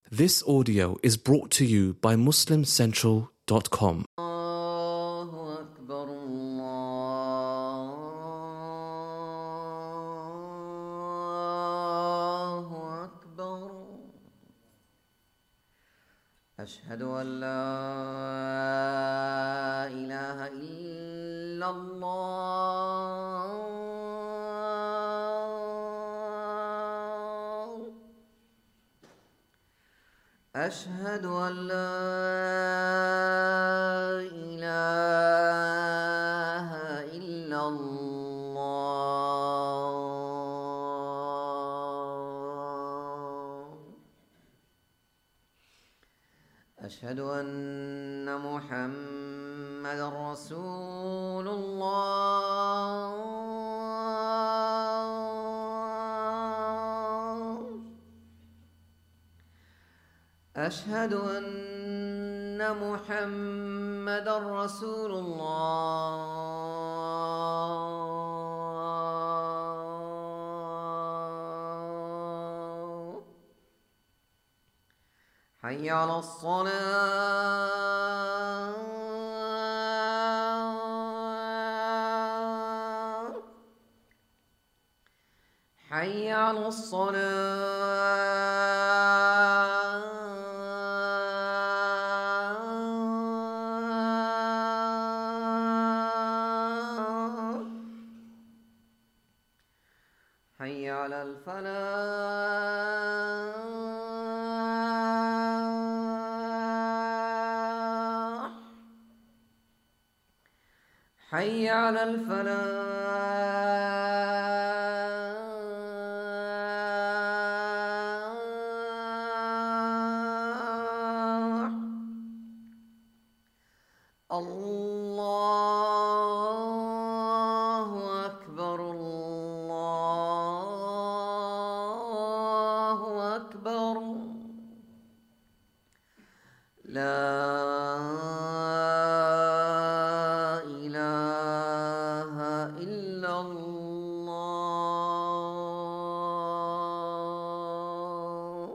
This audio is brought to you by MuslimCentral.com. الله أكبر الله أكبر أشهد أن لا إله إلا الله أشهد أن لا إله إلا الله أشهد أن محمدا رسول الله أشهد أن محمدا رسول الله حي على الصلاة حي على الصلاة حي على الفلاح حي على الفلاح الله أكبر الله أكبر لا إله إلا الله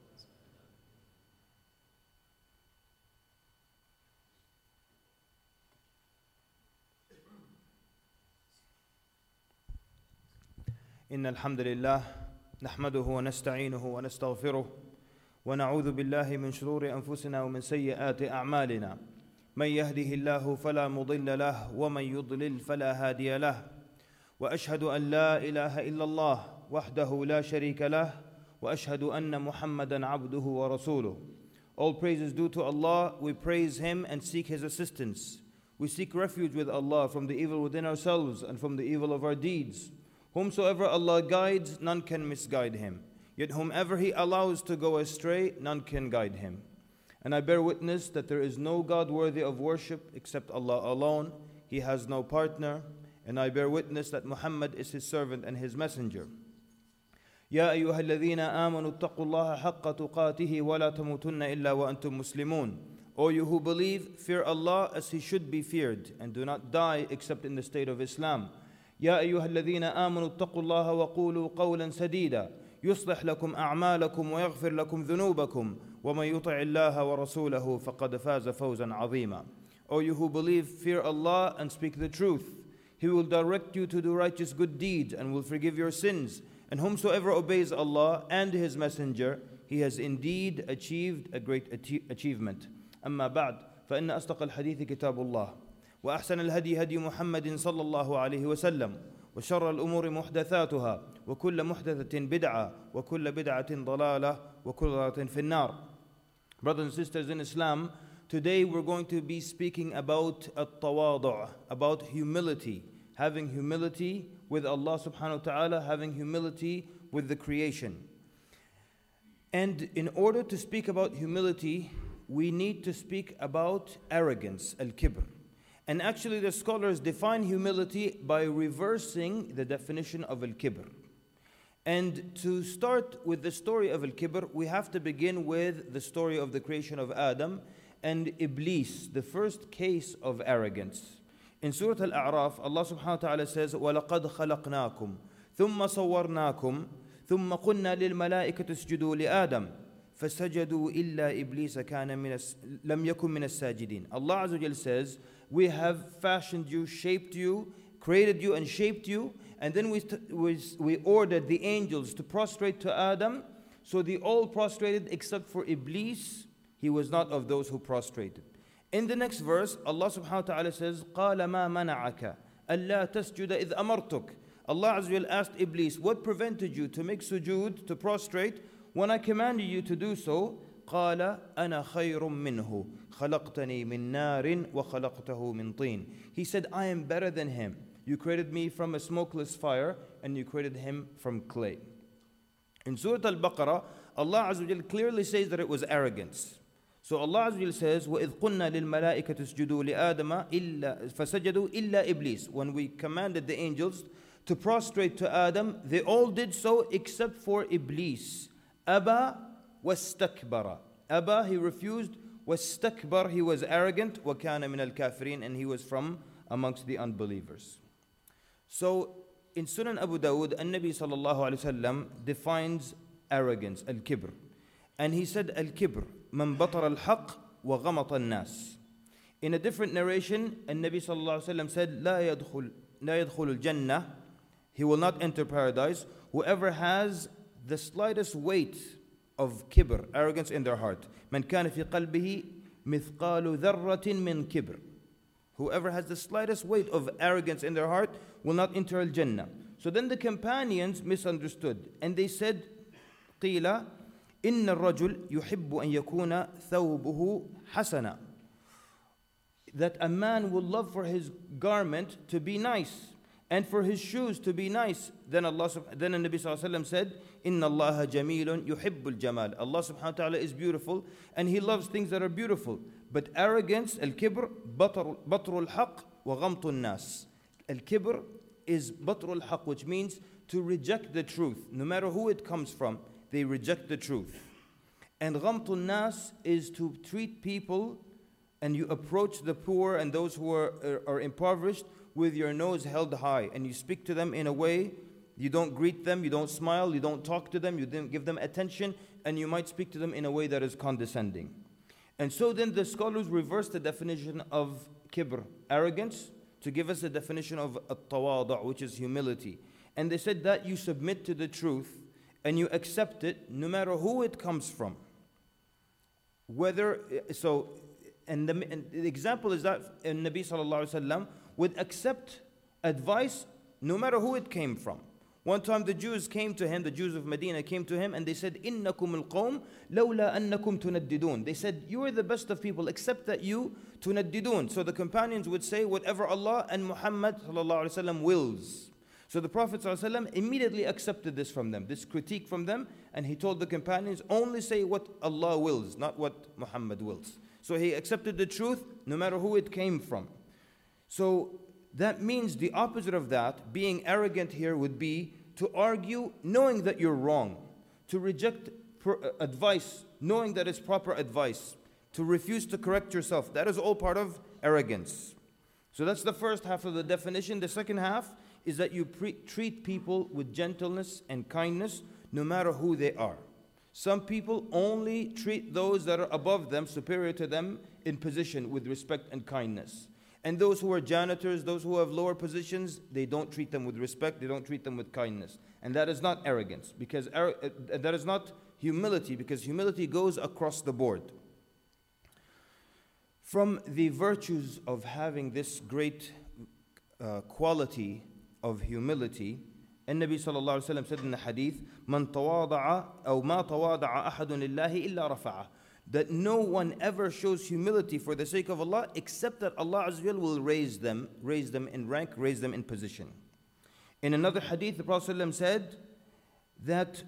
إن الحمد لله نحمده ونستعينه ونستغفره ونعوذ بالله من شرور أنفسنا ومن سيئات أعمالنا من يهده الله فلا مضل له ومن يضلل فلا هادي له وأشهد أن لا إله إلا الله وحده لا شريك له وأشهد أن محمدا عبده ورسوله. All praise is due to Allah. We praise Him and seek His assistance. We seek refuge with Allah from the evil within ourselves and from the evil of our deeds. Whomsoever Allah guides, none can misguide him. Yet whomever He allows to go astray, none can guide him. And I bear witness that there is no God worthy of worship except Allah alone. He has no partner. And I bear witness that Muhammad is His servant and His messenger. يا أيها الذين آمنوا اتقوا الله حق تقاته ولا تموتن إلا وأنتم مسلمون. O you who believe, fear Allah as He should be feared, and do not die except in the state of Islam. يا أيها الذين آمنوا اتقوا الله وقولوا قولا سديدا يصلح لكم أعمالكم ويغفر لكم ذنوبكم ومن يطع الله ورسوله فقد فاز فوزا عظيما. O you who believe, fear Allah and speak the truth. He will direct you to do righteous good deeds and will forgive your sins. And whomsoever obeys Allah and His messenger, he has indeed achieved a great achievement. أما بعد فإن أصدق الحديث كتاب الله وأحسن الهدي هدي محمد صلى الله عليه وسلم وشر الأمور محدثاتها وكل محدثة بدعة وكل بدعة ضلالة وكل ضلالة في النار. Brothers and sisters in Islam, today we're going to be speaking about at-tawadu', about humility, having humility with Allah subhanahu wa ta'ala, having humility with the creation. And in order to speak about humility, we need to speak about arrogance, al-kibr. And actually the scholars define humility by reversing the definition of al-kibr. And to start with the story of al-kibr, we have to begin with the story of the creation of Adam and Iblis, the first case of arrogance. In Surah Al-A'raf, Allah subhanahu wa ta'ala says, وَلَقَدْ خَلَقْنَاكُمْ ثُمَّ صَوَّرْنَاكُمْ ثُمَّ قُلْنَا لِلْمَلَائِكَةِ اسْجُدُوا لِآدَمَ فَسَجَدُوا إِلَّا إِبْلِيسَ كَانَ لَمْ يَكُنْ مِنَ السَّاجِدِينَ. Allah Azza wa Jal says, we have fashioned you, shaped you, created you and shaped you, and then we ordered the angels to prostrate to Adam, so they all prostrated except for Iblis. He was not of those who prostrated. In the next verse, Allah subhanahu wa ta'ala says, قَالَ مَا مَنَعَكَ أَلَّا تَسْجُدَ إِذْ أَمَرْتُكَ. Allah Azza wa Jal asked Iblis, what prevented you to make sujood, to prostrate, when I commanded you to do so? قَالَ أَنَا خَيْرٌ مِّنْهُ خَلَقْتَنِي مِن نَارٍ وَخَلَقْتَهُ مِن طِينٍ. He said, I am better than him. You created me from a smokeless fire, and you created him from clay. In Surah Al-Baqarah, Allah Azza wa Jal clearly says that it was arrogance. So Allah Azza wa Jal says, وَإِذْ قُلْنَا لِلْمَلَائِكَةِ اسْجُدُوا لِآدَمَ فَسَجَدُوا إِلَّا إِبْلِيسَ. When we commanded the angels to prostrate to Adam, they all did so except for Iblis. أَبَى وَاسْتَكْبَرَ. Abba, he refused. وَاسْتَكْبَرَ, he was arrogant. وَكَانَ مِنَ الْكَافِرِينَ, and he was from amongst the unbelievers. So in Sunan Abu Dawud, An-Nabi sallallahu alayhi wasallam defines arrogance, al-kibr. And he said, al-kibr, man batar al-haq wa ghamata al-nas. In a different narration, An-Nabi sallallahu alayhi wasallam said, لا يدخل الجنة, he will not enter paradise, whoever has the slightest weight of kibr, arrogance in their heart. Man kana fi qalbihi mithqalu dharratin min kibr. Whoever has the slightest weight of arrogance in their heart will not enter al-Jannah. So then the companions misunderstood, and they said, قِيلَ إِنَّ الرَّجُلْ يُحِبُّ أَن يَكُونَ ثَوْبُهُ حَسَنًا. That a man will love for his garment to be nice, and for his shoes to be nice. Then the Nabi sallallahu alaihi wasallam said, إِنَّ اللَّهَ جَمِيلٌ يُحِبُّ الْجَمَالِ. Allah subhanahu wa ta'ala is beautiful, and He loves things that are beautiful. But arrogance, al-kibr, batru al-haq wa ghamtu al-nas. Al-kibr is batru al-haq, which means to reject the truth. No matter who it comes from, they reject the truth. And ghamtu al-nas is to treat people, and you approach the poor and those who are impoverished with your nose held high, and you speak to them in a way, you don't greet them, you don't smile, you don't talk to them, you don't give them attention, and you might speak to them in a way that is condescending. And so then the scholars reverse the definition of kibr, arrogance, to give us the definition of at-tawadu', which is humility. And they said that you submit to the truth and you accept it no matter who it comes from. And the example is that Nabi sallallahu alaihi wasallam would accept advice no matter who it came from. One time the Jews came to him, the Jews of Medina came to him, and they said, إِنَّكُمُ الْقَوْمِ لَوْلَا أَنَّكُمْ تُنَدِّدُونَ. They said, you are the best of people except that you tunaddidun. So the companions would say, whatever Allah and Muhammad sallallahu alaihi wasallam wills. So the Prophet sallallahu alaihi wasallam immediately accepted this from them, this critique from them, and he told the companions, only say what Allah wills, not what Muhammad wills. So he accepted the truth no matter who it came from. So that means the opposite of that, being arrogant here, would be to argue knowing that you're wrong, to reject advice knowing that it's proper advice, to refuse to correct yourself. That is all part of arrogance. So that's the first half of the definition. The second half is that you treat people with gentleness and kindness no matter who they are. Some people only treat those that are above them, superior to them, in position with respect and kindness. And those who are janitors, those who have lower positions, they don't treat them with respect, they don't treat them with kindness. And that is not arrogance, because that is not humility, because humility goes across the board. From the virtues of having this great quality of humility, النبي صلى الله عليه وسلم said in the hadith, من تواضع أو ما تواضع أحد لله إلا رفعه. That no one ever shows humility for the sake of Allah except that Allah Azza wa Jal will raise them in rank, raise them in position. In another hadith, the Prophet ﷺ said that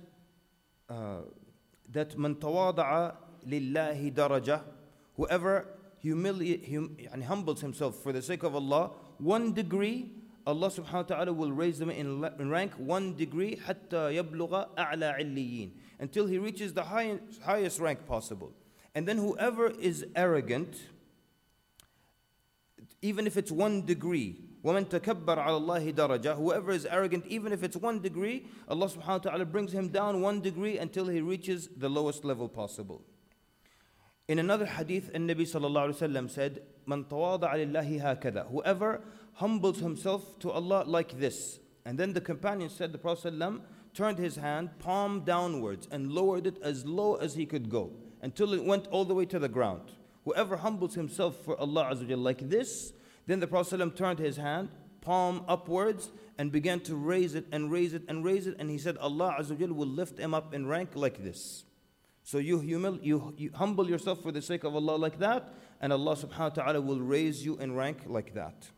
من تواضع لله درجة, whoever humbles himself for the sake of Allah 1 degree, Allah subhanahu wa ta'ala will raise them in rank 1 degree حتى يبلغ أعلى عليين, until he reaches the highest rank possible. And then whoever is arrogant, even if it's 1 degree, وَمَنْ تَكَبَّرَ عَلَى اللَّهِ دَرَجَةً. Whoever is arrogant, even if it's 1 degree, Allah subhanahu wa ta'ala brings him down 1 degree until he reaches the lowest level possible. In another hadith, Nabi sallallahu alayhi wa sallam said, مَنْ تَوَاضَعَ لِلَّهِ هَكَذَا. Whoever humbles himself to Allah like this. And then the companion said, the Prophet ﷺ turned his hand palm downwards and lowered it as low as he could go until it went all the way to the ground. Whoever humbles himself for Allah Azza wa Jalla like this, then the Prophet ﷺ turned his hand palm upwards and began to raise it and raise it and raise it, and he said Allah Azza wa Jalla will lift him up in rank like this. So you humble yourself for the sake of Allah like that, and Allah subhanahu wa ta'ala will raise you in rank like that.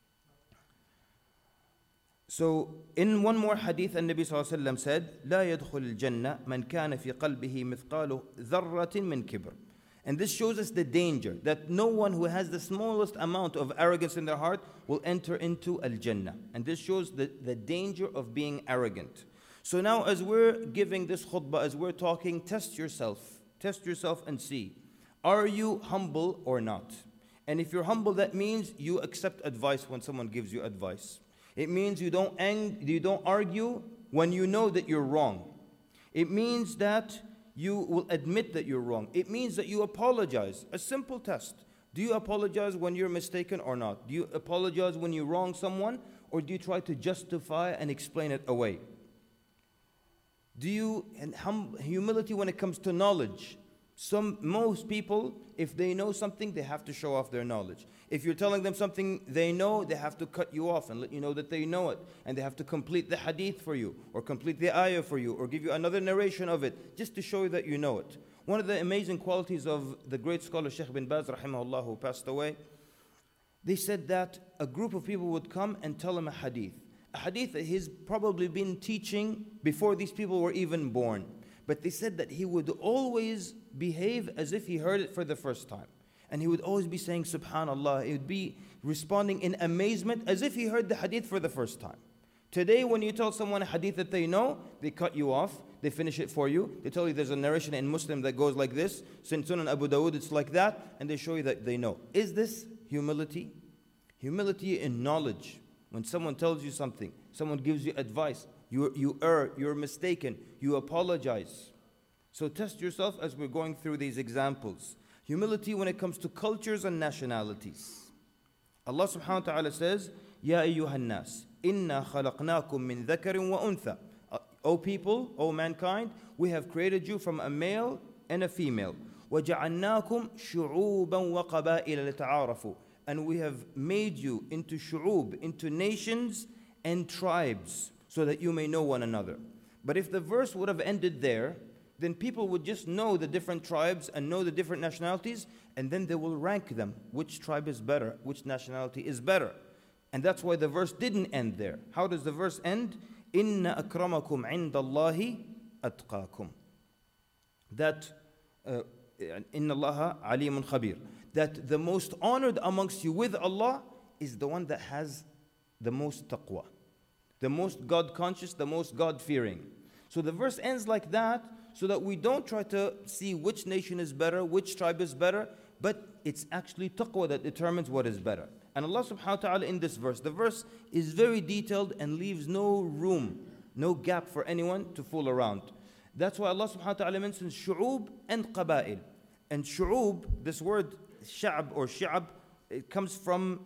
So in one more hadith, Nabi sallallahu alayhi wa sallam said, لا يدخل الجنة من كان في قلبه مثقال ذرة من كبر. And this shows us the danger that no one who has the smallest amount of arrogance in their heart will enter into Al-Jannah. And this shows the danger of being arrogant. So now as we're giving this khutbah, as we're talking, test yourself and see, are you humble or not? And if you're humble, that means you accept advice when someone gives you advice. It means you don't argue when you know that you're wrong. It means that you will admit that you're wrong. It means that you apologize. A simple test. Do you apologize when you're mistaken or not? Do you apologize when you wrong someone, or do you try to justify and explain it away? Humility when it comes to knowledge. Most people, if they know something, they have to show off their knowledge. If you're telling them something they know, they have to cut you off and let you know that they know it. And they have to complete the hadith for you, or complete the ayah for you, or give you another narration of it, just to show you that you know it. One of the amazing qualities of the great scholar Sheikh bin Baz, rahimahullah, who passed away, they said that a group of people would come and tell him a hadith that he's probably been teaching before these people were even born. But they said that he would always behave as if he heard it for the first time. And he would always be saying, Subhanallah. He would be responding in amazement as if he heard the hadith for the first time. Today, when you tell someone a hadith that they know, they cut you off. They finish it for you. They tell you there's a narration in Muslim that goes like this. In Sunan Abu Dawud, it's like that. And they show you that they know. Is this humility? Humility in knowledge. When someone tells you something, someone gives you advice, you err, you're mistaken, you apologize. So test yourself as we're going through these examples. Humility when it comes to cultures and nationalities. Allah subhanahu wa ta'ala says, Ya ayyuhan nas, inna khalaqnakum min dhakarin wa untha. O people, O mankind, we have created you from a male and a female. وَجَعَلْنَاكُمْ شُعُوبًا وَقَبَائِلَ لِتَعَارَفُوا. And we have made you into shu'ub, into nations and tribes, so that you may know one another. But if the verse would have ended there, then people would just know the different tribes and know the different nationalities, and then they will rank them. Which tribe is better? Which nationality is better? And that's why the verse didn't end there. How does the verse end? Inna akramakum indallahi atqakum. That Inna Allaha alimun khabir. That the most honored amongst you with Allah is the one that has the most taqwa, the most God conscious, the most God fearing. So the verse ends like that, so that we don't try to see which nation is better, which tribe is better, but it's actually taqwa that determines what is better. And Allah subhanahu wa ta'ala in this verse, the verse is very detailed and leaves no room, no gap for anyone to fool around. That's why Allah subhanahu wa ta'ala mentions shu'ub and qaba'il. And shu'ub, this word sha'ab or shi'ab, it comes from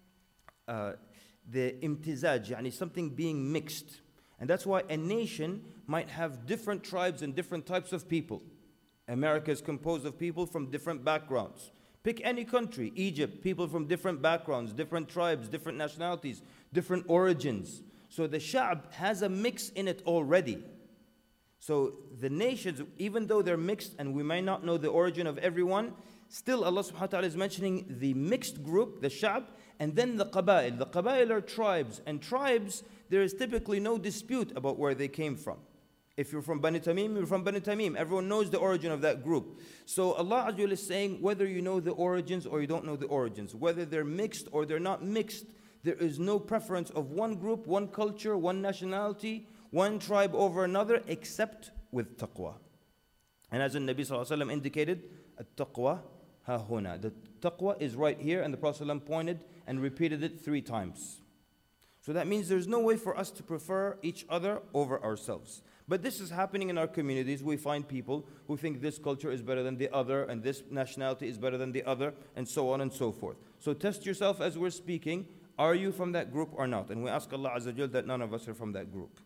the imtizaj, yani something being mixed. And that's why a nation might have different tribes and different types of people. America is composed of people from different backgrounds. Pick any country, Egypt, people from different backgrounds, different tribes, different nationalities, different origins. So the sha'ab has a mix in it already. So the nations, even though they're mixed and we may not know the origin of everyone, still Allah subhanahu wa ta'ala is mentioning the mixed group, the sha'ab, and then the qaba'il. The qaba'il are tribes, and tribes, there is typically no dispute about where they came from. If you're from Bani Tamim, you're from Bani Tamim. Everyone knows the origin of that group. So Allah Azza wa Jalla is saying, whether you know the origins or you don't know the origins, whether they're mixed or they're not mixed, there is no preference of one group, one culture, one nationality, one tribe over another, except with taqwa. And as the Nabi sallallahu alaihi wasallam indicated, at-taqwa ha huna. The taqwa is right here, and the Prophet ﷺ pointed and repeated it 3 times. So that means there's no way for us to prefer each other over ourselves. But this is happening in our communities. We find people who think this culture is better than the other, and this nationality is better than the other, and so on and so forth. So test yourself as we're speaking. Are you from that group or not? And we ask Allah Azza wa Jal that none of us are from that group.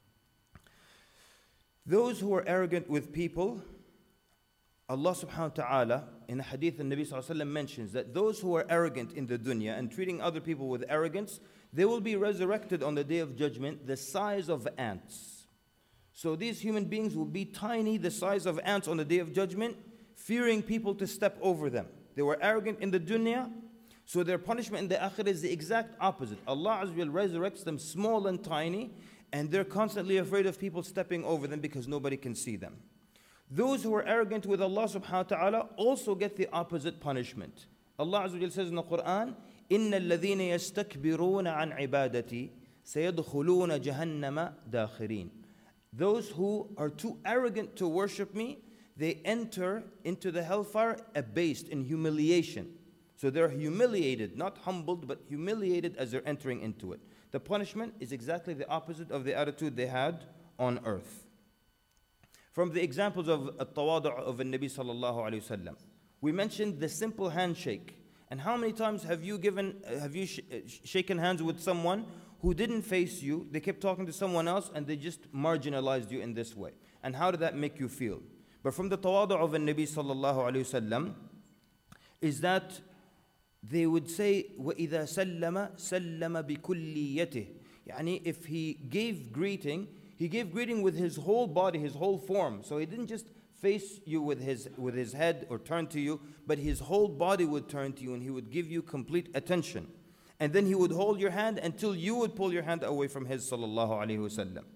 Those who are arrogant with people, Allah subhanahu wa ta'ala in the hadith, the Nabi sallallahu alayhi wa sallam mentions that those who are arrogant in the dunya and treating other people with arrogance, they will be resurrected on the day of judgment the size of ants. So these human beings will be tiny, the size of ants on the day of judgment, fearing people to step over them. They were arrogant in the dunya, so their punishment in the akhirah is the exact opposite. Allah Azza wa Jal resurrects them small and tiny, and they're constantly afraid of people stepping over them because nobody can see them. Those who are arrogant with Allah subhanahu wa ta'ala also get the opposite punishment. Allah Azza wa Jal says in the Quran, إِنَّ الَّذِينَ يَسْتَكْبِرُونَ عَنْ عِبَادَتِي سَيَدْخُلُونَ جَهَنَّمَ دَاخِرِينَ. Those who are too arrogant to worship me, they enter into the hellfire abased in humiliation. So they're humiliated, not humbled, but humiliated as they're entering into it. The punishment is exactly the opposite of the attitude they had on earth. From the examples of at-tawadu' of the Nabi sallallahu alayhi wasallam, we mentioned the simple handshake. And how many times have you shaken hands with someone who didn't face you? They kept talking to someone else and they just marginalized you in this way. And how did that make you feel? But from the tawadu' of the Nabi sallallahu alayhi wasallam is that they would say, وَإِذَا سَلَّمَ سَلَّمَ بِكُلِّيَّتِهِ. Yani if he gave greeting with his whole body, his whole form. So he didn't just face you with his head or turn to you, but his whole body would turn to you and he would give you complete attention. And then he would hold your hand until you would pull your hand away from his sallallahu alayhi wasallam.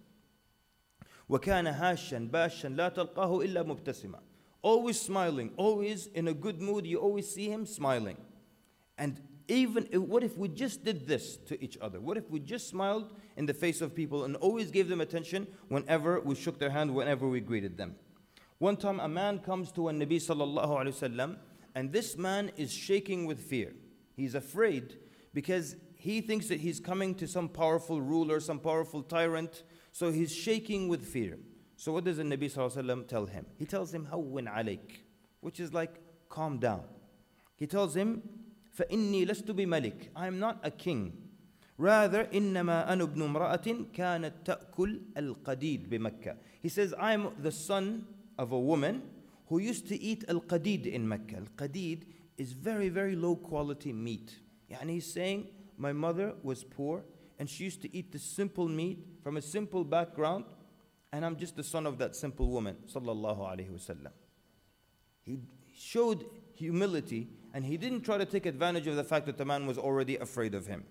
وَكَانَ هَاشًا بَاشًا لَا تَلْقَاهُ إِلَّا مُبْتَسِمًا. Always smiling, always in a good mood, you always see him smiling. And what if we just did this to each other? What if we just smiled in the face of people and always gave them attention whenever we shook their hand, whenever we greeted them? One time a man comes to a Nabi sallallahu alayhi wasallam, and this man is shaking with fear. He's afraid because he thinks that he's coming to some powerful ruler, some powerful tyrant, so he's shaking with fear. So what does the Nabi sallallahu alayhi wasallam tell him? He tells him, هَوِّن عَلَيْكَ, which is like, calm down. He tells him, فَإِنِّي لَسْتُ بِمَلِكٍ, I am not a king. Rather, إِنَّمَا أَنُ ابْنُ امْرَأَةٍ كَانَتْ تَأْكُلْ الْقَدِيدِ بِمَكَّةِ. He says, I am the son of a woman who used to eat al-qadid in Mecca. Al-qadid is very, very low quality meat. And he's saying, my mother was poor and she used to eat the simple meat from a simple background, and I'm just the son of that simple woman, sallallahu alayhi wasallam. He showed humility and he didn't try to take advantage of the fact that the man was already afraid of him.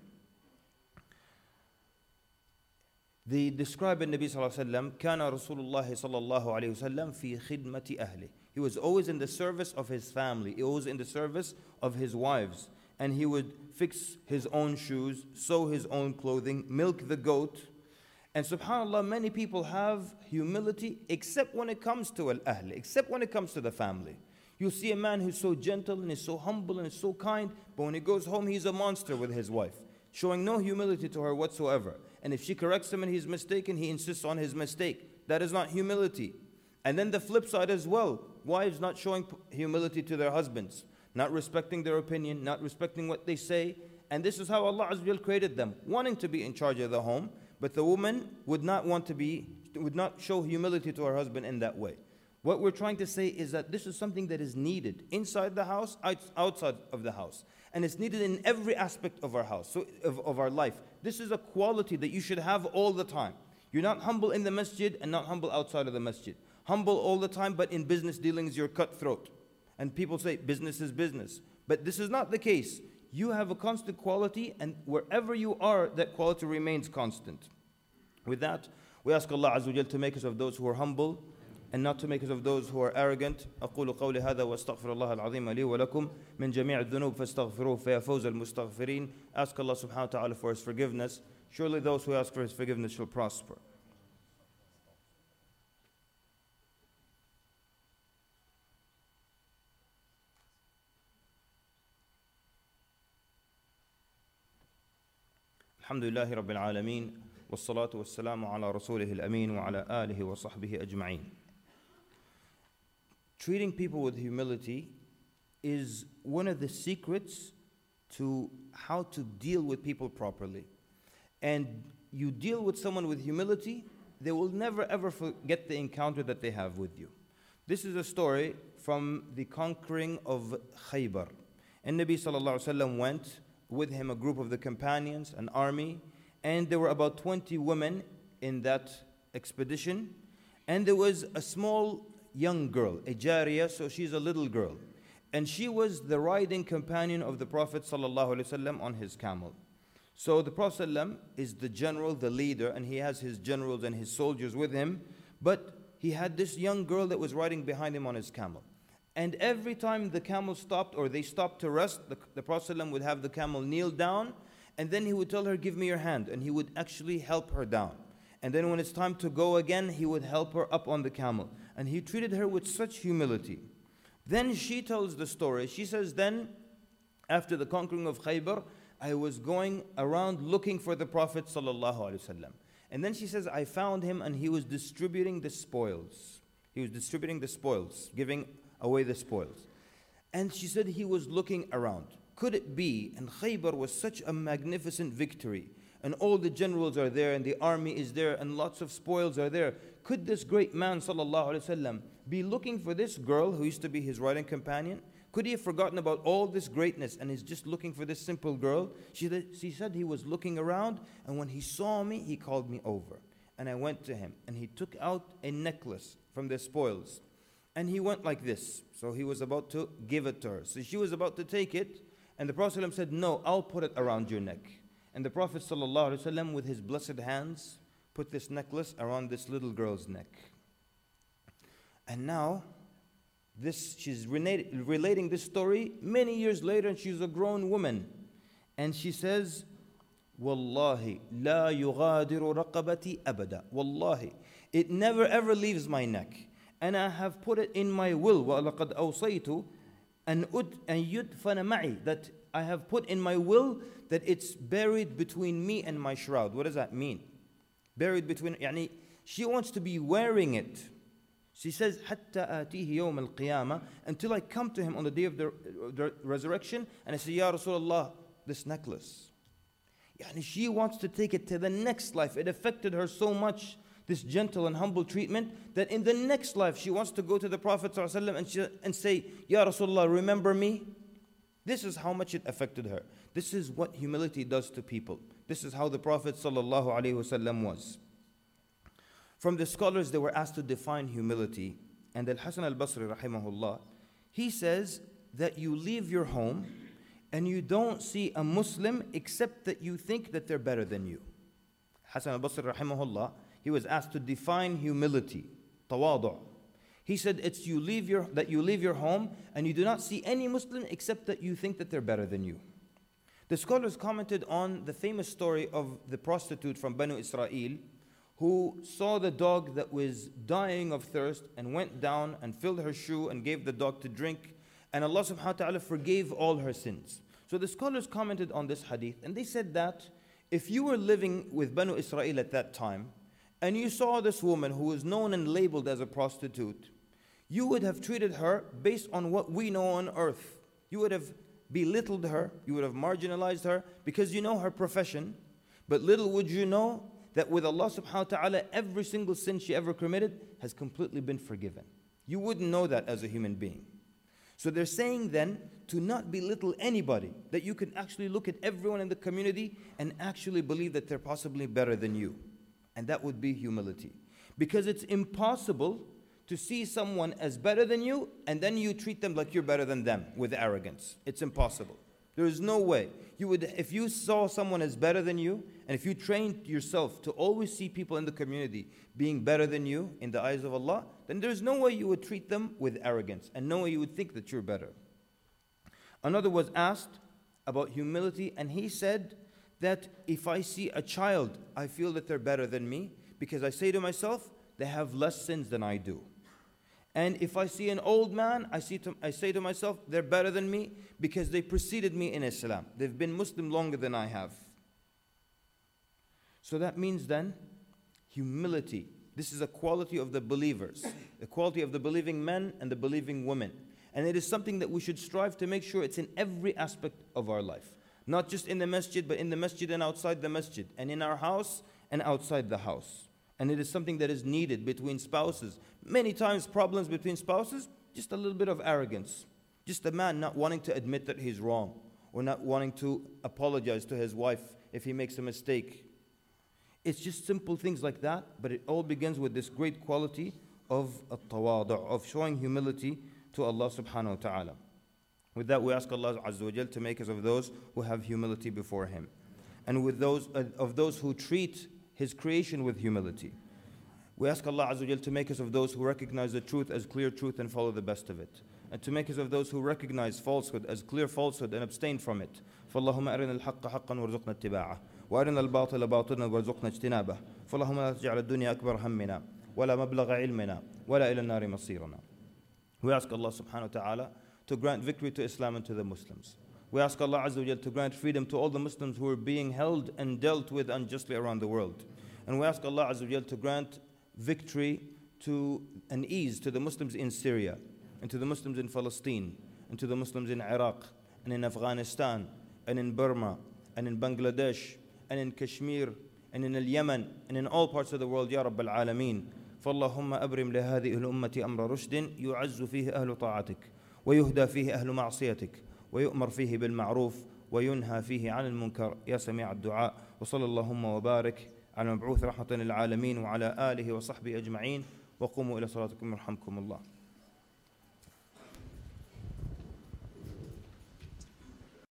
They describe in Nabi sallallahu alayhi wa sallam, كان رسول الله صلى الله عليه وسلم في خدمة أهله. He was always in the service of his family. He was in the service of his wives. And he would fix his own shoes, sew his own clothing, milk the goat. And subhanAllah, many people have humility except when it comes to al-ahl, except when it comes to the family. You see a man who's so gentle and is so humble and is so kind, but when he goes home, he's a monster with his wife, showing no humility to her whatsoever. And if she corrects him and he's mistaken, he insists on his mistake. That is not humility. And then the flip side as well, wives not showing humility to their husbands, not respecting their opinion, not respecting what they say. And this is how Allah Azza wa Jal created them, wanting to be in charge of the home, but the woman would not show humility to her husband in that way. What we're trying to say is that this is something that is needed inside the house, outside of the house. And it's needed in every aspect of our house, of our life. This is a quality that you should have all the time. You're not humble in the masjid and not humble outside of the masjid. Humble all the time, but in business dealings you're cutthroat. And people say business is business. But this is not the case. You have a constant quality, and wherever you are, that quality remains constant. With that, we ask Allah Azza wa Jal to make us of those who are humble and not to make us of those who are arrogant. أقول قولي هذا وأستغفر الله العظيم لي ولكم من جميع الذنوب فاستغفروه فيا فوز المستغفرين. Ask Allah subhanahu wa ta'ala for His forgiveness. Surely those who ask for His forgiveness shall prosper. Alhamdulillahi Rabbil Alameen. Wassalatu wassalamu ala rasulih al-ameen wa ala alihi wa sahbihi ajma'een. Treating people with humility is one of the secrets to how to deal with people properly. And you deal with someone with humility, they will never ever forget the encounter that they have with you. This is a story from the conquering of Khaybar. And Nabi sallallahu alaihi wasallam went with him, a group of the companions, an army, and there were about 20 women in that expedition. And there was a small young girl, a jariyah, so she's a little girl. And she was the riding companion of the Prophet sallallahu alaihi wasallam on his camel. So the Prophet ﷺ is the general, the leader, and he has his generals and his soldiers with him. But he had this young girl that was riding behind him on his camel. And every time the camel stopped or they stopped to rest, the Prophet ﷺ would have the camel kneel down, and then he would tell her, give me your hand, and he would actually help her down. And then when it's time to go again, he would help her up on the camel. And he treated her with such humility. Then she tells the story. She says, then, after the conquering of Khaybar, I was going around looking for the Prophet ﷺ. And then she says, I found him and he was distributing the spoils. He was distributing the spoils, giving away the spoils. And she said he was looking around. Could it be, and Khaybar was such a magnificent victory, and all the generals are there, and the army is there, and lots of spoils are there. Could this great man ﷺ be looking for this girl who used to be his riding companion? Could he have forgotten about all this greatness and is just looking for this simple girl? She said he was looking around, and when he saw me, he called me over. And I went to him, and he took out a necklace from the spoils. And he went like this. So he was about to give it to her. So she was about to take it, and the Prophet ﷺ said, no, I'll put it around your neck. And the Prophet ﷺ, with his blessed hands, put this necklace around this little girl's neck. And now, she's relating this story many years later, and she's a grown woman. And she says, Wallahi, la yughadiru raqabati abada. Wallahi, it never ever leaves my neck. And I have put it in my will, وَلَقَدْ أَوْصَيْتُ أَنْ يُدْفَنَ مَعِي, that I have put in my will that it's buried between me and my shroud. What does that mean? Buried between, يعني, she wants to be wearing it. She says, حَتَّى آتِيهِ يَوْمَ الْقِيَامَةِ, until I come to him on the day of the resurrection, and I say, Ya Rasulullah, this necklace. Yani she wants to take it to the next life. It affected her so much, this gentle and humble treatment, that in the next life she wants to go to the Prophet ﷺ and say, Ya Rasulullah, remember me? This is how much it affected her. This is what humility does to people. This is how the Prophet ﷺ was. From the scholars, they were asked to define humility. And Al-Hasan al-Basri, rahimahullah, he says that you leave your home and you don't see a Muslim except that you think that they're better than you. Hasan al-Basri, rahimahullah, he was asked to define humility, tawadu'. He said that you leave your home and you do not see any Muslim except that you think that they're better than you. The scholars commented on the famous story of the prostitute from Banu Israel, who saw the dog that was dying of thirst and went down and filled her shoe and gave the dog to drink, and Allah subhanahu wa ta'ala forgave all her sins. So the scholars commented on this hadith, and they said that if you were living with Banu Israel at that time, and you saw this woman who was known and labeled as a prostitute, you would have treated her based on what we know on earth. You would have belittled her, you would have marginalized her, because you know her profession. But little would you know that with Allah subhanahu wa ta'ala, every single sin she ever committed has completely been forgiven. You wouldn't know that as a human being. So they're saying then to not belittle anybody, that you can actually look at everyone in the community and actually believe that they're possibly better than you. And that would be humility. Because it's impossible to see someone as better than you and then you treat them like you're better than them with arrogance. It's impossible. There is no way. You would, if you saw someone as better than you, and if you trained yourself to always see people in the community being better than you in the eyes of Allah, then there's no way you would treat them with arrogance, and no way you would think that you're better. Another was asked about humility, and he said that if I see a child, I feel that they're better than me, because I say to myself, they have less sins than I do. And if I see an old man, I say to myself, they're better than me because they preceded me in Islam. They've been Muslim longer than I have. So that means then humility. This is a quality of the believers, the quality of the believing men and the believing women. And it is something that we should strive to make sure it's in every aspect of our life. Not just in the masjid, but in the masjid and outside the masjid, and in our house and outside the house. And it is something that is needed between spouses. Many times problems between spouses, just a little bit of arrogance. Just a man not wanting to admit that he's wrong, or not wanting to apologize to his wife if he makes a mistake. It's just simple things like that, but it all begins with this great quality of at-tawadu', of showing humility to Allah subhanahu wa ta'ala. With that, we ask Allah Azza wa Jal to make us of those who have humility before Him, and with those of those who treat His creation with humility. We ask Allah Azza wa Jal to make us of those who recognize the truth as clear truth and follow the best of it, and to make us of those who recognize falsehood as clear falsehood and abstain from it. فَاللَّهُمَّ أَرِنَا الْحَقَّ حَقًّا وَارْزُقْنَا اتِّبَاعَهُ وَأَرِنَا الْبَاطِلَ بَاطِلًا وَارْزُقْنَا اجْتِنَابَهُ فَاللَّهُمَّ لَا تَجْعَلَ الدُّنْيا أَكْبَرَ هَمِّنَا وَلَا مَبْلَغَ عِلْمِنَا وَلَا إِلَى النَّارِ مَصِيرُنَا. We ask Allah subhanahu wa ta'ala to grant victory to Islam and to the Muslims. We ask Allah Azza wa Jal to grant freedom to all the Muslims who are being held and dealt with unjustly around the world. And we ask Allah Azza wa Jal to grant victory to and ease to the Muslims in Syria, and to the Muslims in Palestine, and to the Muslims in Iraq, and in Afghanistan, and in Burma, and in Bangladesh, and in Kashmir, and in Yemen, and in all parts of the world, Ya Rabbal Alameen. فاللهم أبرم لهذه الأمة أمر رشد يعز فيه أهل طاعتك ويهدى فيه أهل معصيتك ويؤمر فيه بالمعروف وينهى فيه عن المنكر يا سميع الدعاء. وصلى اللهم وبارك على المبعوث رحمة للعالمين وعلى آله وصحبه أجمعين. وقوموا إلى صلاتكم يرحمكم الله.